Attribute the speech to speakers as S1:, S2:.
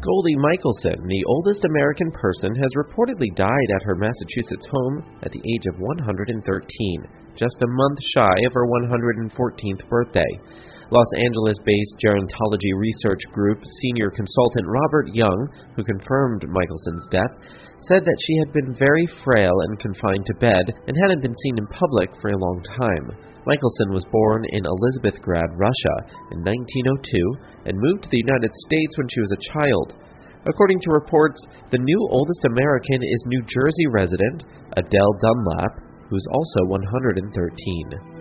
S1: Goldie Michelson, the oldest American person, has reportedly died at her Massachusetts home at the age of 113, just a month shy of her 114th birthday. Los Angeles-based gerontology research group senior consultant Robert Young, who confirmed Michelson's death, said that she had been very frail and confined to bed and hadn't been seen in public for a long time. Michelson was born in Elizabethgrad, Russia, in 1902 and moved to the United States when she was a child. According to reports, the new oldest American is New Jersey resident Adele Dunlap, who's also 113.